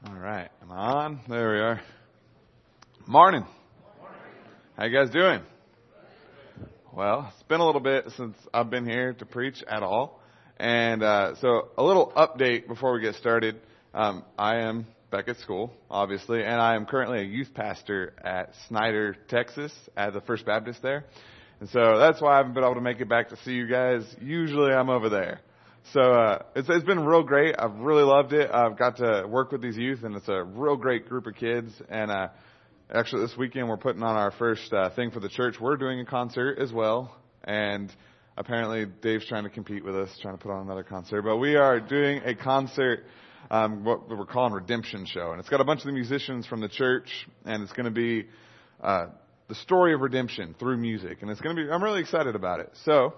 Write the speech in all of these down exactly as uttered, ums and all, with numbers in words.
All right, am I on? There we are. Morning. How you guys doing? Well, it's been a little bit since I've been here to preach at all. And uh, so a little update before we get started. Um, I am back at school, obviously, and I am currently a youth pastor at Snyder, Texas, at the First Baptist there. And so that's why I haven't been able to make it back to see you guys. Usually I'm over there. So uh, it's, it's been real great. I've really loved it. I've got to work with these youth, and it's a real great group of kids. And uh, actually this weekend we're putting on our first uh, thing for the church. We're doing a concert as well. And apparently Dave's trying to compete with us, trying to put on another concert. But we are doing a concert, um, what we're calling Redemption Show. And it's got a bunch of the musicians from the church, and it's going to be uh, the story of redemption through music. And it's going to be, I'm really excited about it. So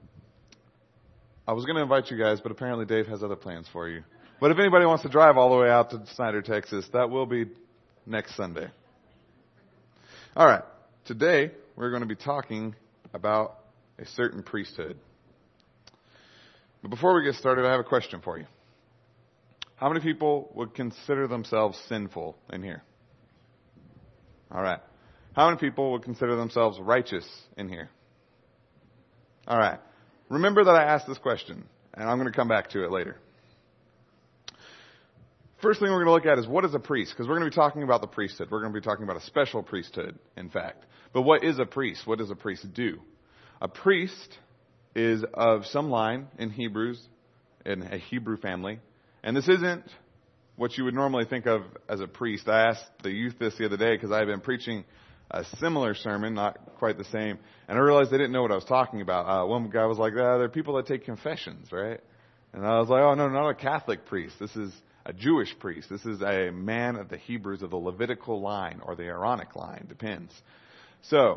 I was going to invite you guys, but apparently Dave has other plans for you. But if anybody wants to drive all the way out to Snyder, Texas, that will be next Sunday. All right. Today, we're going to be talking about a certain priesthood. But before we get started, I have a question for you. How many people would consider themselves sinful in here? All right. How many people would consider themselves righteous in here? All right. Remember that I asked this question, and I'm going to come back to it later. First thing we're going to look at is what is a priest? Because we're going to be talking about the priesthood. We're going to be talking about a special priesthood, in fact. But what is a priest? What does a priest do? A priest is of some line in Hebrews, in a Hebrew family. And this isn't what you would normally think of as a priest. I asked the youth this the other day because I've been preaching a similar sermon, not quite the same. And I realized they didn't know what I was talking about. Uh, one guy was like, ah, there are people that take confessions, right? And I was like, oh, no, not a Catholic priest. This is a Jewish priest. This is a man of the Hebrews of the Levitical line or the Aaronic line, depends. So,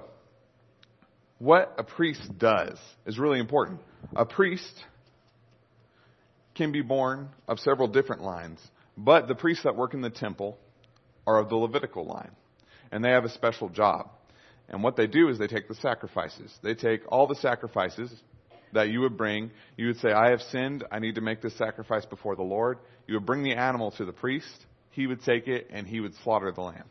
what a priest does is really important. A priest can be born of several different lines, but the priests that work in the temple are of the Levitical line. And they have a special job. And what they do is they take the sacrifices. They take all the sacrifices that you would bring. You would say, I have sinned. I need to make this sacrifice before the Lord. You would bring the animal to the priest. He would take it and he would slaughter the lamb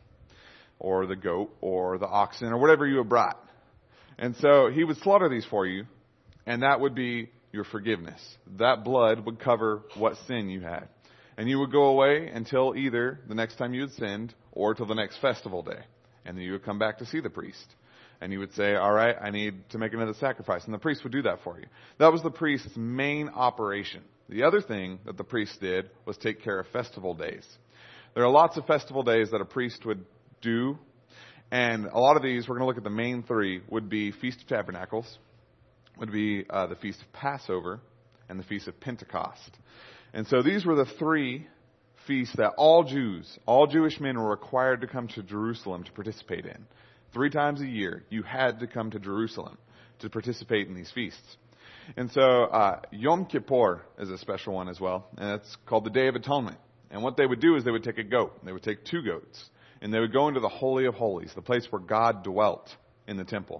or the goat or the oxen or whatever you have brought. And so he would slaughter these for you, and that would be your forgiveness. That blood would cover what sin you had. And you would go away until either the next time you had sinned or till the next festival day. And then you would come back to see the priest. And you would say, all right, I need to make another sacrifice. And the priest would do that for you. That was the priest's main operation. The other thing that the priest did was take care of festival days. There are lots of festival days that a priest would do. And a lot of these, we're going to look at the main three, would be Feast of Tabernacles, would be uh, the Feast of Passover, and the Feast of Pentecost. And so these were the three feasts that all Jews, all Jewish men were required to come to Jerusalem to participate in. Three times a year, you had to come to Jerusalem to participate in these feasts. And so uh, Yom Kippur is a special one as well, and it's called the Day of Atonement. And what they would do is they would take a goat. They would take two goats, and they would go into the Holy of Holies, the place where God dwelt in the temple.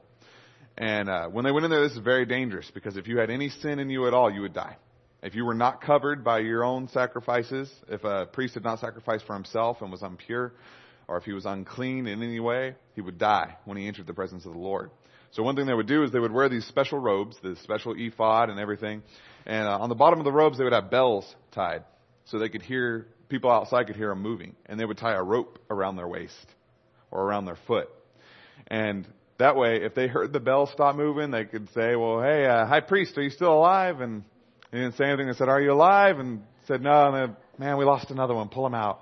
And uh, when they went in there, this is very dangerous, because if you had any sin in you at all, you would die. If you were not covered by your own sacrifices, if a priest had not sacrificed for himself and was impure, or if he was unclean in any way, he would die when he entered the presence of the Lord. So one thing they would do is they would wear these special robes, the special ephod and everything. And uh, on the bottom of the robes, they would have bells tied so they could hear, people outside could hear them moving. And they would tie a rope around their waist or around their foot. And that way, if they heard the bell stop moving, they could say, well, hey, uh, high priest, are you still alive? And he didn't say anything. They said, are you alive? And said, no. And they, man, we lost another one. Pull him out.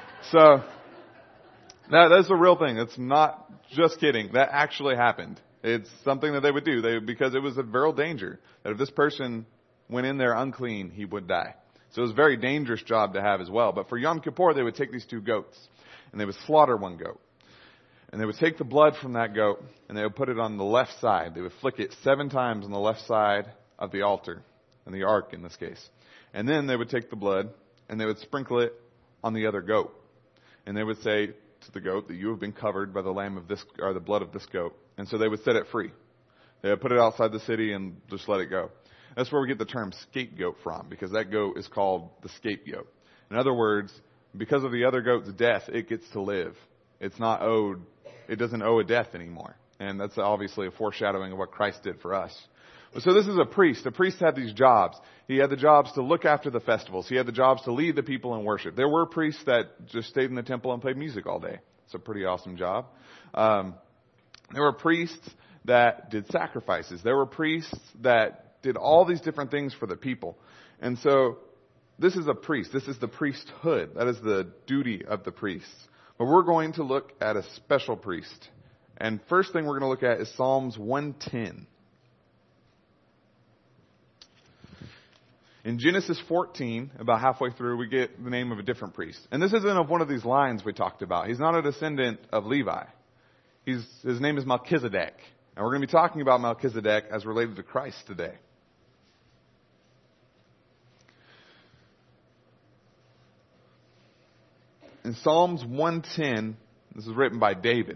So that, that's a real thing. It's not just kidding. That actually happened. It's something that they would do they, because it was a real danger that if this person went in there unclean, he would die. So it was a very dangerous job to have as well. But for Yom Kippur, they would take these two goats and they would slaughter one goat. And they would take the blood from that goat and they would put it on the left side. They would flick it seven times on the left side of the altar, and the ark in this case. And then they would take the blood and they would sprinkle it on the other goat. And they would say to the goat that you have been covered by the lamb of this, or the blood of this goat. And so they would set it free. They would put it outside the city and just let it go. That's where we get the term scapegoat from, because that goat is called the scapegoat. In other words, because of the other goat's death, it gets to live. It's not owed, it doesn't owe a death anymore. And that's obviously a foreshadowing of what Christ did for us. So this is a priest. A priest had these jobs. He had the jobs to look after the festivals. He had the jobs to lead the people in worship. There were priests that just stayed in the temple and played music all day. It's a pretty awesome job. Um, there were priests that did sacrifices. There were priests that did all these different things for the people. And so this is a priest. This is the priesthood. That is the duty of the priests. But we're going to look at a special priest. And first thing we're going to look at is Psalms one ten. In Genesis fourteen, about halfway through, we get the name of a different priest. And this isn't of one of these lines we talked about. He's not a descendant of Levi. He's, his name is Melchizedek. And we're going to be talking about Melchizedek as related to Christ today. In Psalms one ten, this is written by David.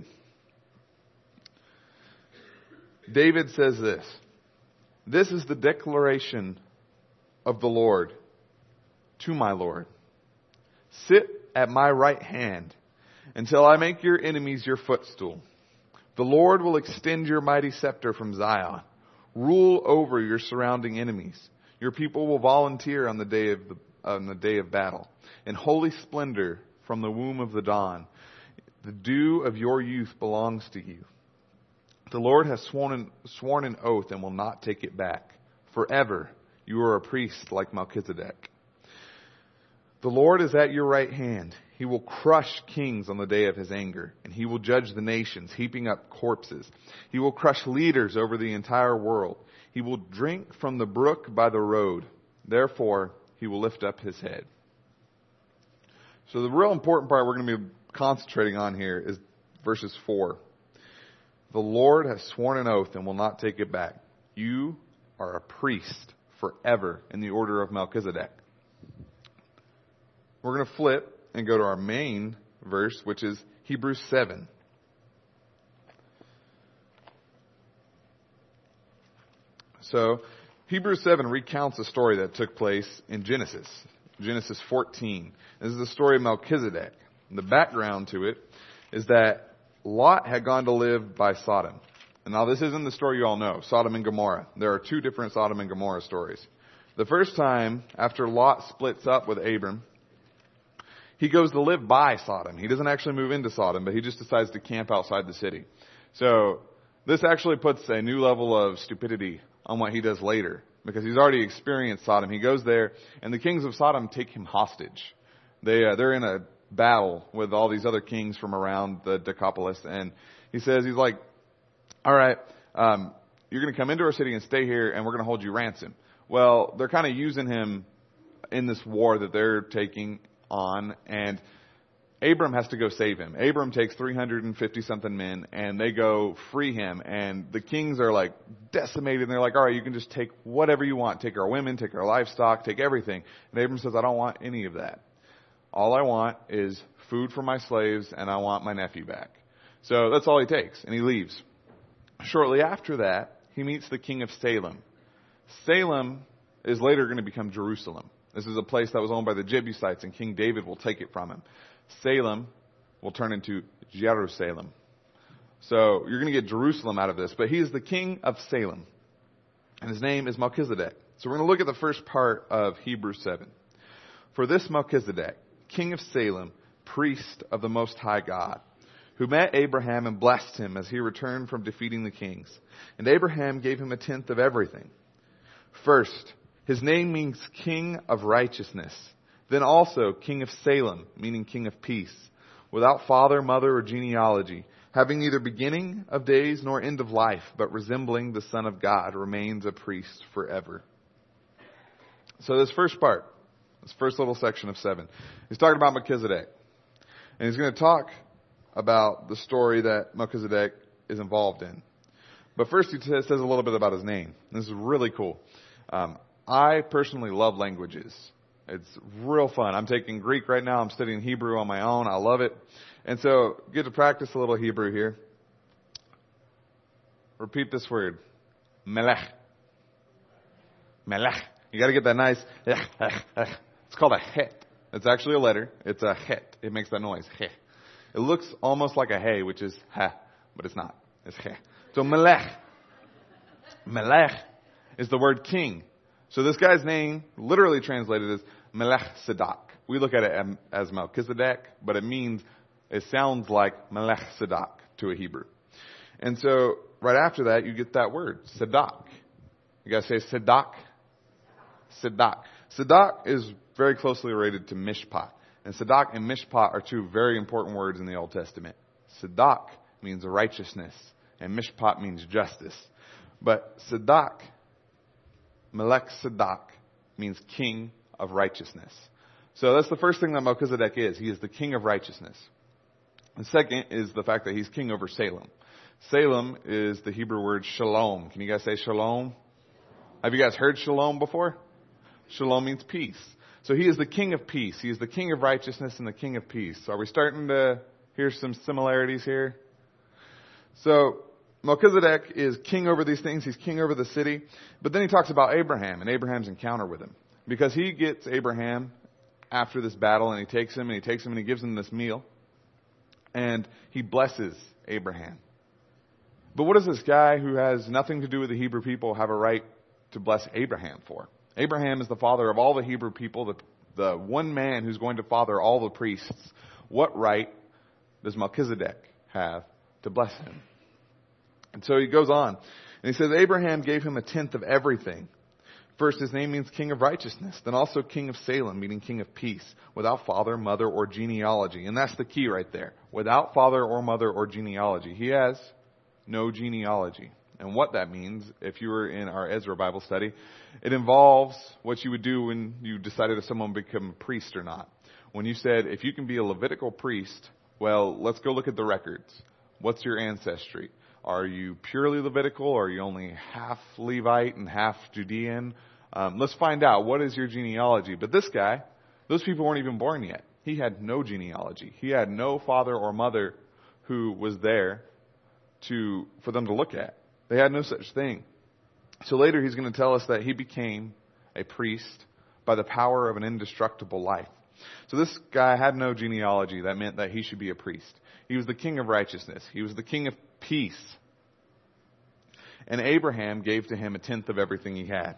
David says this: "This is the declaration of the Lord to my Lord. Sit at my right hand until I make your enemies your footstool. The Lord will extend your mighty scepter from Zion. Rule over your surrounding enemies. Your people will volunteer on the day of the, on the day of battle. In holy splendor from the womb of the dawn, the dew of your youth belongs to you. The Lord has sworn an, sworn an oath and will not take it back. Forever you are a priest like Melchizedek. The Lord is at your right hand. He will crush kings on the day of his anger, and he will judge the nations, heaping up corpses. He will crush leaders over the entire world. He will drink from the brook by the road. Therefore, he will lift up his head." So the real important part we're going to be concentrating on here is verses four. The Lord has sworn an oath and will not take it back. You are a priest forever in the order of Melchizedek. We're going to flip and go to our main verse, which is Hebrews seven. So Hebrews seven recounts a story that took place in Genesis. Genesis fourteen. This is the story of Melchizedek. And the background to it is that Lot had gone to live by Sodom. And now this isn't the story you all know, Sodom and Gomorrah. There are two different Sodom and Gomorrah stories. The first time, after Lot splits up with Abram, he goes to live by Sodom. He doesn't actually move into Sodom, but he just decides to camp outside the city. So this actually puts a new level of stupidity on what he does later, because he's already experienced Sodom. He goes there, and the kings of Sodom take him hostage. They, uh, they're in a battle with all these other kings from around the Decapolis, and he says, he's like, all right, um, you're going to come into our city and stay here, and we're going to hold you ransom. Well, they're kind of using him in this war that they're taking on, and Abram has to go save him. Abram takes three hundred fifty something men, and they go free him, and the kings are like decimated, and they're like, all right, you can just take whatever you want. Take our women, take our livestock, take everything. And Abram says, I don't want any of that. All I want is food for my slaves, and I want my nephew back. So that's all he takes, and he leaves. Shortly after that, he meets the king of Salem. Salem is later going to become Jerusalem. This is a place that was owned by the Jebusites, and King David will take it from him. Salem will turn into Jerusalem. So you're going to get Jerusalem out of this, but he is the king of Salem, and his name is Melchizedek. So we're going to look at the first part of Hebrews seven. For this Melchizedek, king of Salem, priest of the Most High God, who met Abraham and blessed him as he returned from defeating the kings. And Abraham gave him a tenth of everything. First, his name means king of righteousness. Then also king of Salem, meaning king of peace, without father, mother, or genealogy, having neither beginning of days nor end of life, but resembling the Son of God, remains a priest forever. So this first part, this first little section of seven, he's talking about Melchizedek. And he's going to talk about the story that Melchizedek is involved in. But first he says a little bit about his name. This is really cool. Um, I personally love languages. It's real fun. I'm taking Greek right now. I'm studying Hebrew on my own. I love it. And so get to practice a little Hebrew here. Repeat this word. Melech. Melech. You got to get that nice. It's called a het. It's actually a letter. It's a het. It makes that noise. He. It looks almost like a hey, which is ha, but it's not. It's he. So melech. Melech is the word king. So this guy's name, literally translated as Melech Tzedek. We look at it as Melchizedek, but it means, it sounds like Melech Tzedek to a Hebrew. And so right after that, you get that word, Tzedek. You guys say Tzedek? Tzedek. Tzedek is very closely related to Mishpat. And Tzedek and Mishpat are two very important words in the Old Testament. Tzedek means righteousness, and Mishpat means justice. But Tzedek, Melech Tzedek, means king of righteousness. So that's the first thing that Melchizedek is. He is the king of righteousness. The second is the fact that he's king over Salem. Salem is the Hebrew word shalom. Can you guys say shalom? Have you guys heard shalom before? Shalom means peace. So he is the king of peace. He is the king of righteousness and the king of peace. So are we starting to hear some similarities here? So Melchizedek is king over these things. He's king over the city. But then he talks about Abraham and Abraham's encounter with him. Because he gets Abraham after this battle, and he takes him and he takes him and he gives him this meal. And he blesses Abraham. But what does this guy who has nothing to do with the Hebrew people have a right to bless Abraham for? Abraham is the father of all the Hebrew people, the, the one man who's going to father all the priests. What right does Melchizedek have to bless him? And so he goes on. And he says, Abraham gave him a tenth of everything. First, his name means king of righteousness. Then also king of Salem, meaning king of peace, without father, mother, or genealogy. And that's the key right there. Without father or mother or genealogy. He has no genealogy. And what that means, if you were in our Ezra Bible study, it involves what you would do when you decided if someone would become a priest or not. When you said, if you can be a Levitical priest, well, let's go look at the records. What's your ancestry? Are you purely Levitical, or are you only half Levite and half Judean? Um, let's find out. What is your genealogy? But this guy, those people weren't even born yet. He had no genealogy. He had no father or mother who was there to for them to look at. They had no such thing. So later he's going to tell us that he became a priest by the power of an indestructible life. So this guy had no genealogy. That meant that he should be a priest. He was the king of righteousness. He was the king of peace. And Abraham gave to him a tenth of everything he had.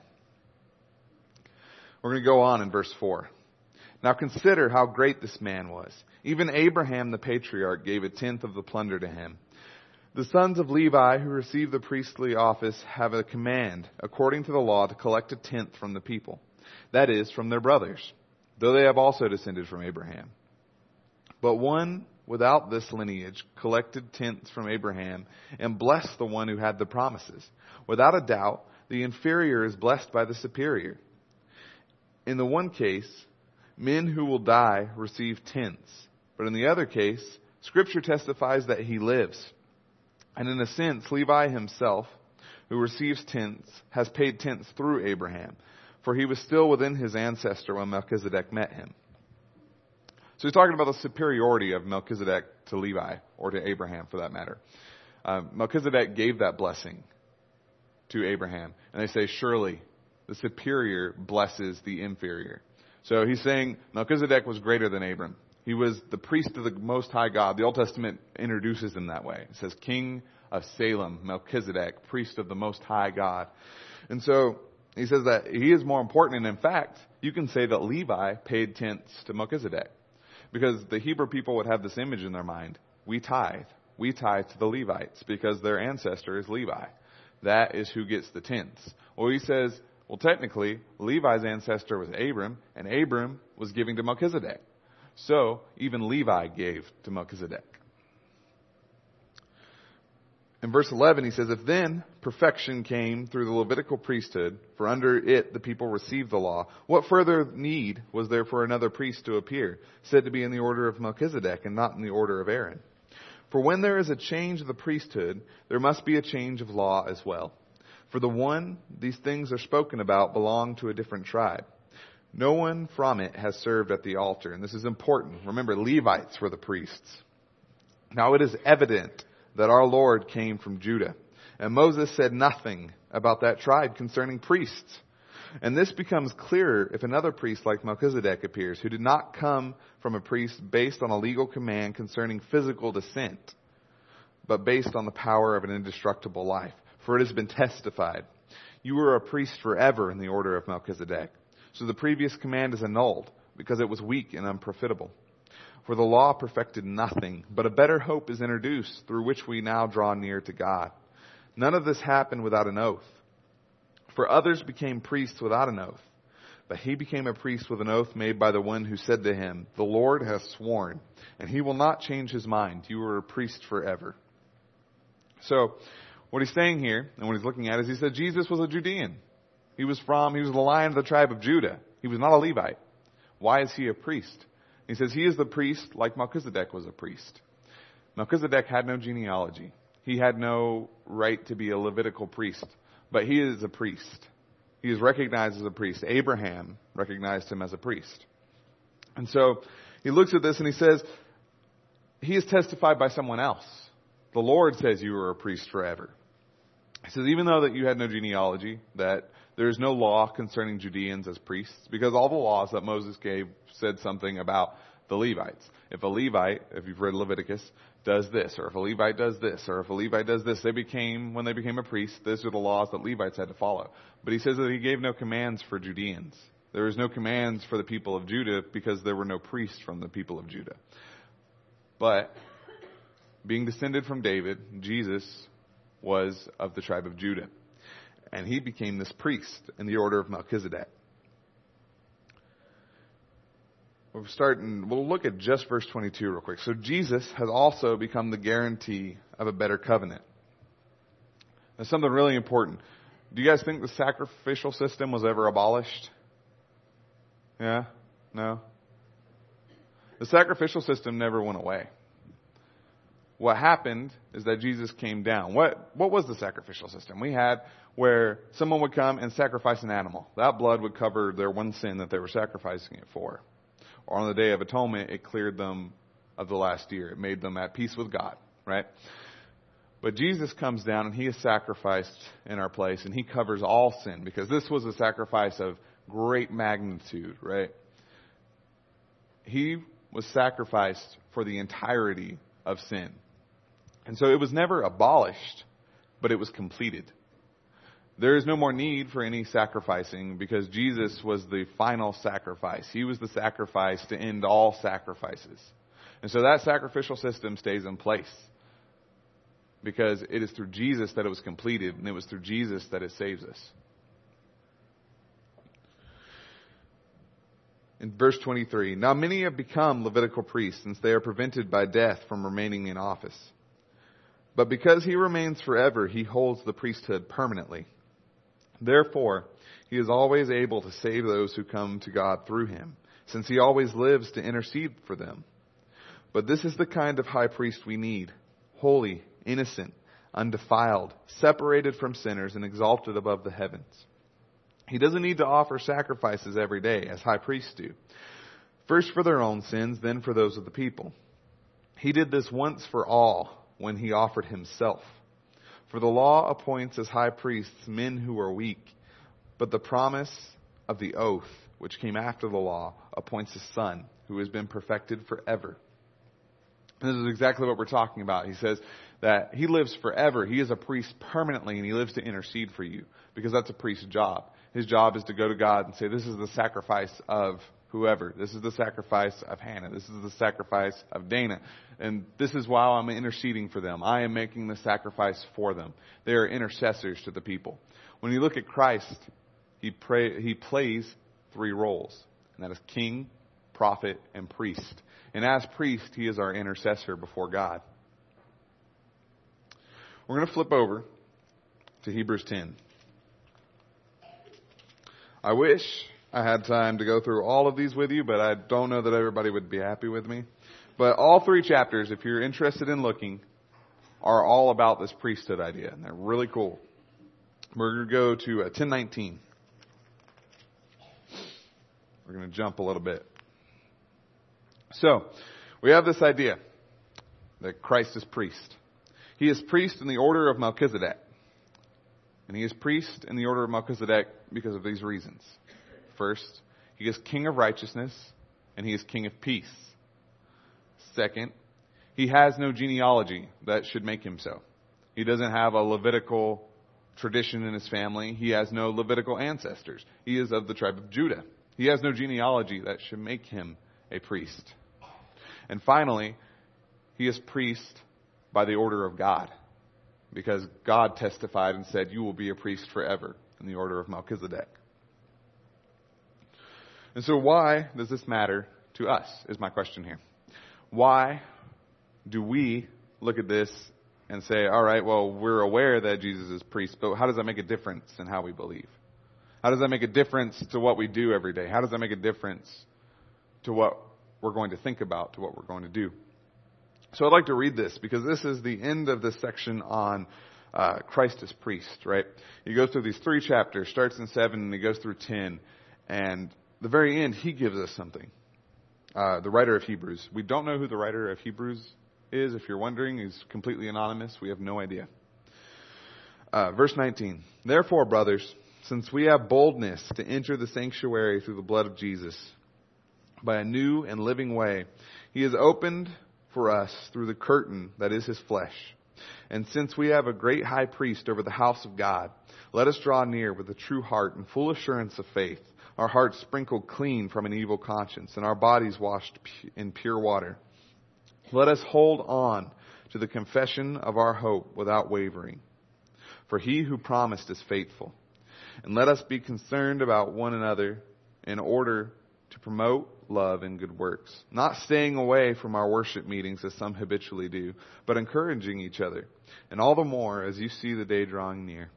We're going to go on in verse four. Now consider how great this man was. Even Abraham the patriarch gave a tenth of the plunder to him. The sons of Levi who receive the priestly office have a command, according to the law, to collect a tenth from the people. That is, from their brothers, though they have also descended from Abraham. But one without this lineage collected tenths from Abraham and blessed the one who had the promises. Without a doubt, the inferior is blessed by the superior. In the one case, men who will die receive tenths. But in the other case, Scripture testifies that he lives. And in a sense, Levi himself, who receives tenths, has paid tenths through Abraham, for he was still within his ancestor when Melchizedek met him. So he's talking about the superiority of Melchizedek to Levi, or to Abraham for that matter. Uh, Melchizedek gave that blessing to Abraham. And they say, surely the superior blesses the inferior. So he's saying Melchizedek was greater than Abram. He was the priest of the Most High God. The Old Testament introduces him that way. It says, King of Salem, Melchizedek, priest of the Most High God. And so he says that he is more important. And in fact, you can say that Levi paid tenths to Melchizedek. Because the Hebrew people would have this image in their mind. We tithe. We tithe to the Levites because their ancestor is Levi. That is who gets the tenths. Well, he says, well, technically, Levi's ancestor was Abram, and Abram was giving to Melchizedek. So, even Levi gave to Melchizedek. In verse eleven, he says, if then perfection came through the Levitical priesthood, for under it the people received the law, what further need was there for another priest to appear, said to be in the order of Melchizedek and not in the order of Aaron? For when there is a change of the priesthood, there must be a change of law as well. For the one these things are spoken about belonged to a different tribe. No one from it has served at the altar. And this is important. Remember, Levites were the priests. Now it is evident that our Lord came from Judah. And Moses said nothing about that tribe concerning priests. And this becomes clearer if another priest like Melchizedek appears, who did not come from a priest based on a legal command concerning physical descent, but based on the power of an indestructible life. For it has been testified, you are a priest forever in the order of Melchizedek. So the previous command is annulled, because it was weak and unprofitable. For the law perfected nothing, but a better hope is introduced, through which we now draw near to God. None of this happened without an oath. For others became priests without an oath, but he became a priest with an oath made by the one who said to him, the Lord has sworn, and he will not change his mind. You are a priest forever. So, what he's saying here, and what he's looking at, is he said Jesus was a Judean. He was from, he was the Lion of the tribe of Judah. He was not a Levite. Why is he a priest? He says he is the priest like Melchizedek was a priest. Melchizedek had no genealogy. He had no right to be a Levitical priest, but he is a priest. He is recognized as a priest. Abraham recognized him as a priest. And so he looks at this and he says, he is testified by someone else. The Lord says you are a priest forever. He says, even though that you had no genealogy, that there is no law concerning Judeans as priests, because all the laws that Moses gave said something about the Levites. If a Levite, if you've read Leviticus, does this, or if a Levite does this, or if a Levite does this, they became, when they became a priest, those are the laws that Levites had to follow. But he says that he gave no commands for Judeans. There was no commands for the people of Judah because there were no priests from the people of Judah. But being descended from David, Jesus was of the tribe of Judah. And he became this priest in the order of Melchizedek. We'll start and we'll look at just verse twenty-two real quick. So Jesus has also become the guarantee of a better covenant. Now, something really important. Do you guys think the sacrificial system was ever abolished? Yeah? No? The sacrificial system never went away. What happened is that Jesus came down. What what was the sacrificial system? We had where someone would come and sacrifice an animal. That blood would cover their one sin that they were sacrificing it for. Or on the Day of Atonement, it cleared them of the last year. It made them at peace with God, right? But Jesus comes down and he is sacrificed in our place and he covers all sin because this was a sacrifice of great magnitude, right? He was sacrificed for the entirety of sin. And so it was never abolished, but it was completed. There is no more need for any sacrificing because Jesus was the final sacrifice. He was the sacrifice to end all sacrifices. And so that sacrificial system stays in place because it is through Jesus that it was completed, and it was through Jesus that it saves us. In verse twenty-three, now many have become Levitical priests since they are prevented by death from remaining in office. But because he remains forever, he holds the priesthood permanently. Therefore, he is always able to save those who come to God through him, since he always lives to intercede for them. But this is the kind of high priest we need, holy, innocent, undefiled, separated from sinners, and exalted above the heavens. He doesn't need to offer sacrifices every day, as high priests do. First for their own sins, then for those of the people. He did this once for all when he offered himself. For the law appoints as high priests men who are weak, but the promise of the oath, which came after the law, appoints a son who has been perfected forever. And this is exactly what we're talking about. He says that he lives forever. He is a priest permanently, and he lives to intercede for you, because that's a priest's job. His job is to go to God and say, this is the sacrifice of whoever. This is the sacrifice of Hannah. This is the sacrifice of Dana. And this is why I'm interceding for them. I am making the sacrifice for them. They are intercessors to the people. When you look at Christ, he, pray, he plays three roles. And that is king, prophet, and priest. And as priest, he is our intercessor before God. We're going to flip over to Hebrews ten. I wish I had time to go through all of these with you, but I don't know that everybody would be happy with me. But all three chapters, if you're interested in looking, are all about this priesthood idea, and they're really cool. We're going to go to uh, ten nineteen. We're going to jump a little bit. So, we have this idea that Christ is priest. He is priest in the order of Melchizedek. And he is priest in the order of Melchizedek because of these reasons. First, he is king of righteousness, and he is king of peace. Second, he has no genealogy that should make him so. He doesn't have a Levitical tradition in his family. He has no Levitical ancestors. He is of the tribe of Judah. He has no genealogy that should make him a priest. And finally, he is priest by the order of God, because God testified and said, you will be a priest forever in the order of Melchizedek. And so why does this matter to us, is my question here. Why do we look at this and say, all right, well, we're aware that Jesus is priest, but how does that make a difference in how we believe? How does that make a difference to what we do every day? How does that make a difference to what we're going to think about, to what we're going to do? So I'd like to read this, because this is the end of this section on uh, Christ as priest, right? He goes through these three chapters, starts in seven, and he goes through ten. And the very end, he gives us something. Uh, the writer of Hebrews. We don't know who the writer of Hebrews is. If you're wondering, he's completely anonymous. We have no idea. Uh, verse nineteen. Therefore, brothers, since we have boldness to enter the sanctuary through the blood of Jesus, by a new and living way, he has opened for us through the curtain that is his flesh. And since we have a great high priest over the house of God, let us draw near with a true heart and full assurance of faith, our hearts sprinkled clean from an evil conscience, and our bodies washed in pure water. Let us hold on to the confession of our hope without wavering. For he who promised is faithful. And let us be concerned about one another in order to promote love and good works, not staying away from our worship meetings as some habitually do, but encouraging each other, and all the more as you see the day drawing near.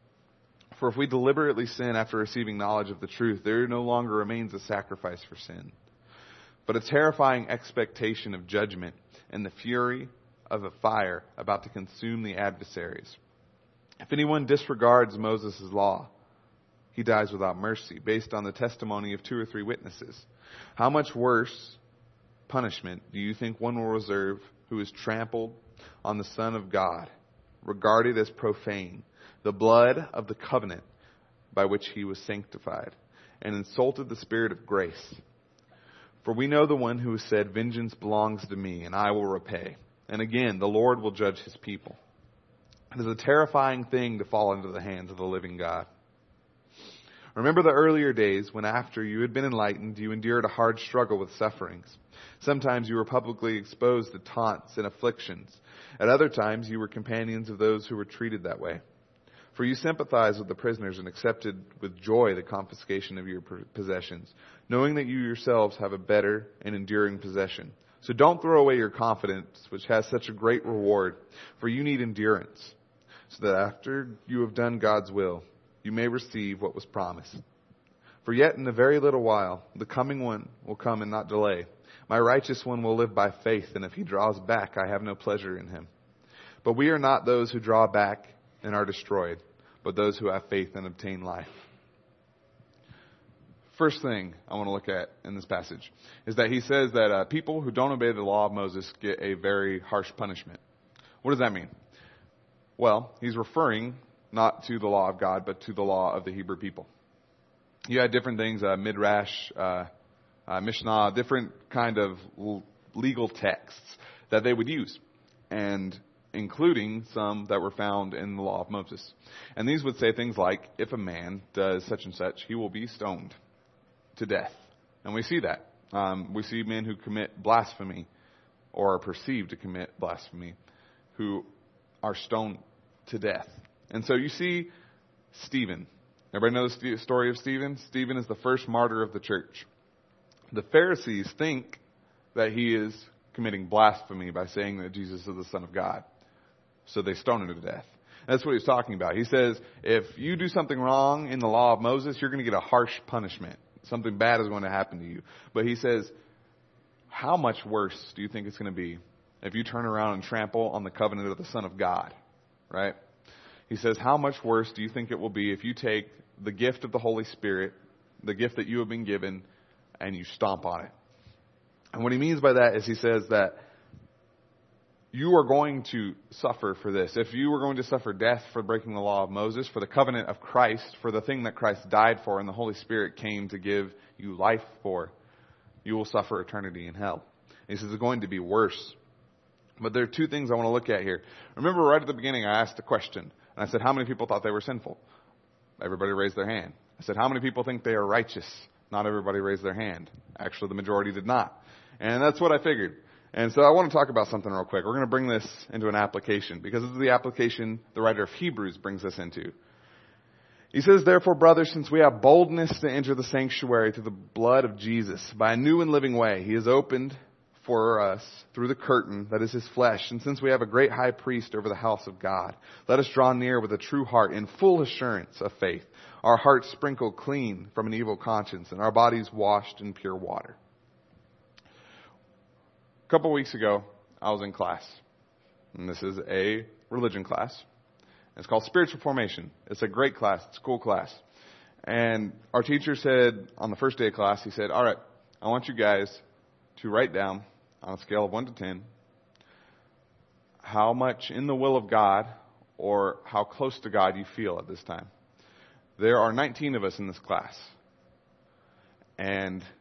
For if we deliberately sin after receiving knowledge of the truth, there no longer remains a sacrifice for sin, but a terrifying expectation of judgment and the fury of a fire about to consume the adversaries. If anyone disregards Moses' law, he dies without mercy, based on the testimony of two or three witnesses. How much worse punishment do you think one will reserve who has trampled on the Son of God, regarded as profane, the blood of the covenant by which he was sanctified, and insulted the Spirit of grace? For we know the one who has said, vengeance belongs to me, and I will repay. And again, the Lord will judge his people. It is a terrifying thing to fall into the hands of the living God. Remember the earlier days when, after you had been enlightened, you endured a hard struggle with sufferings. Sometimes you were publicly exposed to taunts and afflictions. At other times you were companions of those who were treated that way. For you sympathized with the prisoners and accepted with joy the confiscation of your possessions, knowing that you yourselves have a better and enduring possession. So don't throw away your confidence, which has such a great reward, for you need endurance, so that after you have done God's will, you may receive what was promised. For yet in a very little while, the coming one will come and not delay. My righteous one will live by faith, and if he draws back, I have no pleasure in him. But we are not those who draw back and are destroyed, but those who have faith and obtain life. First thing I want to look at in this passage is that he says that uh, people who don't obey the law of Moses get a very harsh punishment. What does that mean? Well, he's referring not to the law of God, but to the law of the Hebrew people. You had different things, uh, Midrash, uh, uh, Mishnah, different kind of l- legal texts that they would use, and including some that were found in the law of Moses. And these would say things like, if a man does such and such, he will be stoned to death. And we see that. Um, we see men who commit blasphemy or are perceived to commit blasphemy who are stoned to death. And so you see Stephen. Everybody know the story of Stephen? Stephen is the first martyr of the church. The Pharisees think that he is committing blasphemy by saying that Jesus is the Son of God. So they stone him to death. That's what he's talking about. He says, if you do something wrong in the law of Moses, you're going to get a harsh punishment. Something bad is going to happen to you. But he says, how much worse do you think it's going to be if you turn around and trample on the covenant of the Son of God? Right? He says, how much worse do you think it will be if you take the gift of the Holy Spirit, the gift that you have been given, and you stomp on it? And what he means by that is he says that you are going to suffer for this. If you were going to suffer death for breaking the law of Moses, for the covenant of Christ, for the thing that Christ died for and the Holy Spirit came to give you life for, you will suffer eternity in hell. And he says it's going to be worse. But there are two things I want to look at here. Remember right at the beginning I asked a question. And I said, how many people thought they were sinful? Everybody raised their hand. I said, how many people think they are righteous? Not everybody raised their hand. Actually, the majority did not. And that's what I figured. And so I want to talk about something real quick. We're going to bring this into an application because this is the application the writer of Hebrews brings us into. He says, therefore, brothers, since we have boldness to enter the sanctuary through the blood of Jesus, by a new and living way, he has opened for us through the curtain that is his flesh. And since we have a great high priest over the house of God, let us draw near with a true heart in full assurance of faith, our hearts sprinkled clean from an evil conscience and our bodies washed in pure water. A couple weeks ago, I was in class, and this is a religion class. It's called Spiritual Formation. It's a great class. It's a cool class. And our teacher said on the first day of class, he said, all right, I want you guys to write down on a scale of one to ten how much in the will of God or how close to God you feel at this time. There are nineteen of us in this class. And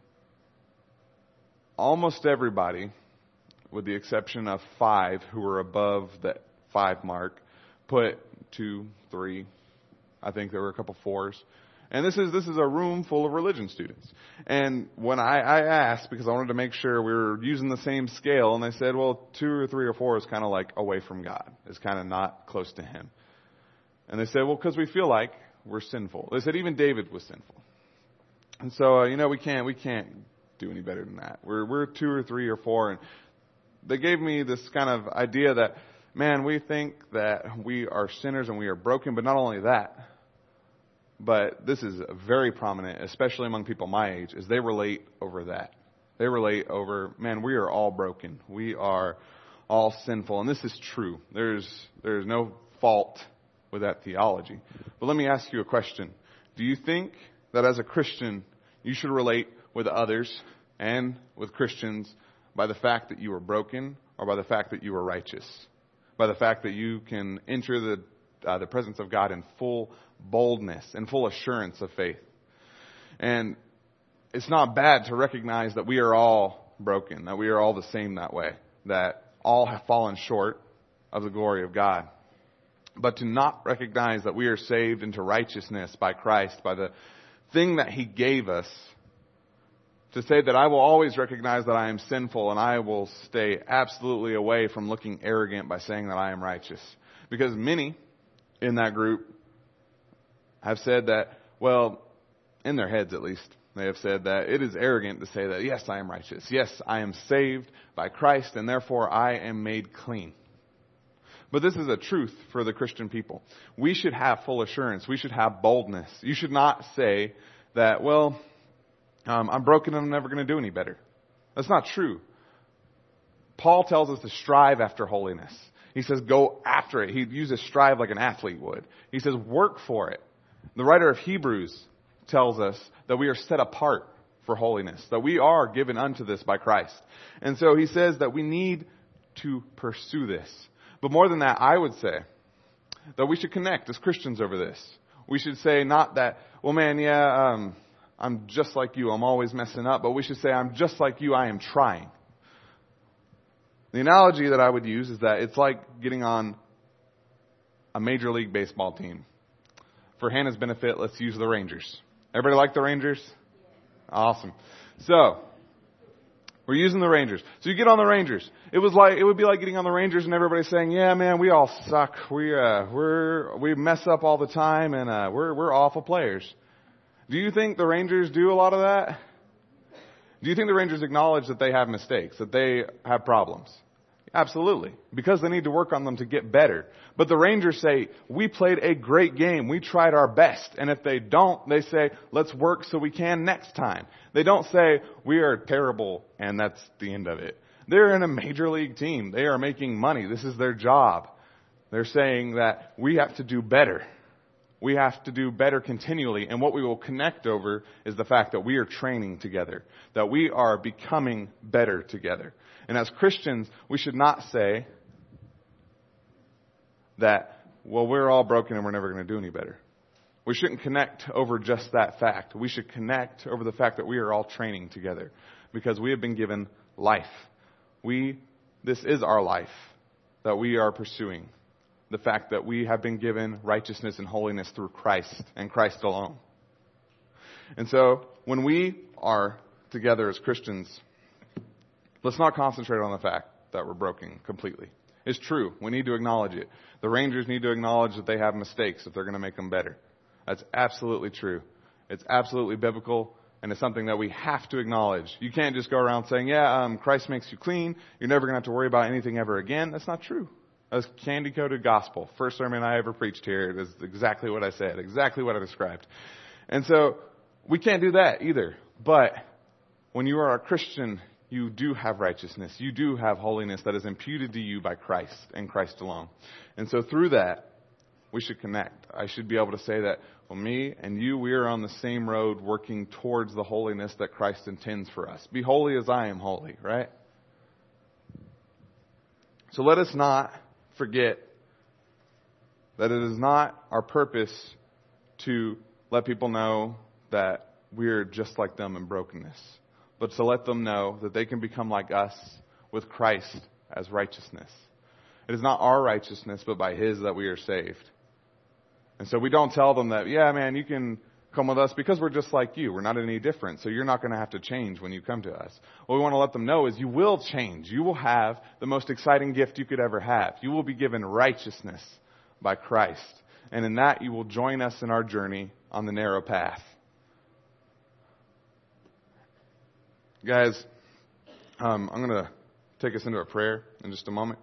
almost everybody, with the exception of five who were above the five mark, put two, three. I think there were a couple fours. And this is this is a room full of religion students. And when I, I asked, because I wanted to make sure we were using the same scale, and they said, well, two or three or four is kind of like away from God. It's kind of not close to him. And they said, well, because we feel like we're sinful. They said even David was sinful. And so, uh, you know, we can't we can't do any better than that. We're we're two or three or four. And they gave me this kind of idea that, man, we think that we are sinners and we are broken, but not only that, but this is very prominent, especially among people my age, is they relate over that. They relate over, man, we are all broken. We are all sinful. And this is true. There's there's no fault with that theology. But let me ask you a question. Do you think that as a Christian, you should relate with others and with Christians by the fact that you are broken or by the fact that you are righteous? By the fact that you can enter the uh, the presence of God in full boldness and full assurance of faith. And it's not bad to recognize that we are all broken, that we are all the same that way, that all have fallen short of the glory of God. But to not recognize that we are saved into righteousness by Christ, by the thing that he gave us, to say that I will always recognize that I am sinful and I will stay absolutely away from looking arrogant by saying that I am righteous. Because many in that group have said that, well, in their heads at least, they have said that it is arrogant to say that, yes, I am righteous. Yes, I am saved by Christ and therefore I am made clean. But this is a truth for the Christian people. We should have full assurance. We should have boldness. You should not say that, well, um, I'm broken and I'm never going to do any better. That's not true. Paul tells us to strive after holiness. He says go after it. He uses strive like an athlete would. He says work for it. The writer of Hebrews tells us that we are set apart for holiness, that we are given unto this by Christ. And so he says that we need to pursue this. But more than that, I would say that we should connect as Christians over this. We should say not that, well, man, yeah, um, I'm just like you. I'm always messing up. But we should say, I'm just like you. I am trying. The analogy that I would use is that it's like getting on a Major League Baseball team. For Hannah's benefit, let's use the Rangers. Everybody like the Rangers? Awesome. So, we're using the Rangers. So you get on the Rangers. It was like, it would be like getting on the Rangers and everybody saying, yeah, man, we all suck. We, uh, we're, we mess up all the time and, uh, we're, we're awful players. Do you think the Rangers do a lot of that? Do you think the Rangers acknowledge that they have mistakes, that they have problems? Absolutely. Because they need to work on them to get better. But the Rangers say, we played a great game. We tried our best. And if they don't, they say, let's work so we can next time. They don't say, we are terrible and that's the end of it. They're in a major league team. They are making money. This is their job. They're saying that we have to do better. We have to do better continually. And what we will connect over is the fact that we are training together, that we are becoming better together. And as Christians, we should not say that, well, we're all broken and we're never going to do any better. We shouldn't connect over just that fact. We should connect over the fact that we are all training together because we have been given life. We, this is our life that we are pursuing. The fact that we have been given righteousness and holiness through Christ and Christ alone. And so when we are together as Christians, let's not concentrate on the fact that we're broken completely. It's true. We need to acknowledge it. The Rangers need to acknowledge that they have mistakes if they're going to make them better. That's absolutely true. It's absolutely biblical, and it's something that we have to acknowledge. You can't just go around saying, yeah, um, Christ makes you clean. You're never going to have to worry about anything ever again. That's not true. That's candy-coated gospel. First sermon I ever preached here is exactly what I said, exactly what I described. And so we can't do that either. But when you are a Christian, you do have righteousness. You do have holiness that is imputed to you by Christ and Christ alone. And so through that, we should connect. I should be able to say that, well, me and you, we are on the same road working towards the holiness that Christ intends for us. Be holy as I am holy, right? So let us not forget that it is not our purpose to let people know that we're just like them in brokenness, but to let them know that they can become like us with Christ as righteousness. It is not our righteousness, but by His that we are saved. And so we don't tell them that, yeah, man, you can come with us because we're just like you. We're not any different. So you're not going to have to change when you come to us. What we want to let them know is you will change. You will have the most exciting gift you could ever have. You will be given righteousness by Christ. And in that, you will join us in our journey on the narrow path. Guys, um, I'm going to take us into a prayer in just a moment.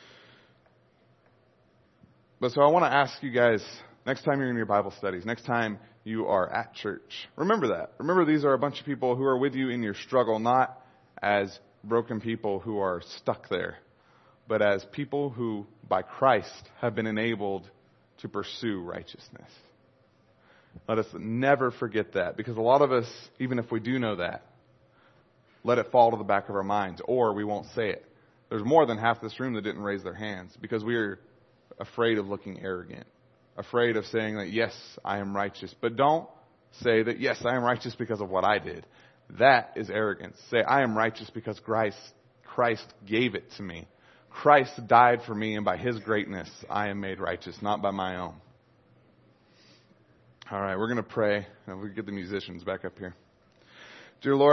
But so I want to ask you guys, next time you're in your Bible studies, next time you are at church, remember that. Remember these are a bunch of people who are with you in your struggle, not as broken people who are stuck there, but as people who, by Christ, have been enabled to pursue righteousness. Let us never forget that, because a lot of us, even if we do know that, let it fall to the back of our minds, or we won't say it. There's more than half this room that didn't raise their hands because we are afraid of looking arrogant, afraid of saying that, yes, I am righteous. But don't say that, yes, I am righteous because of what I did. That is arrogance. Say, I am righteous because Christ, Christ gave it to me. Christ died for me, and by His greatness, I am made righteous, not by my own. All right, we're going to pray, and we get the musicians back up here. Dear Lord,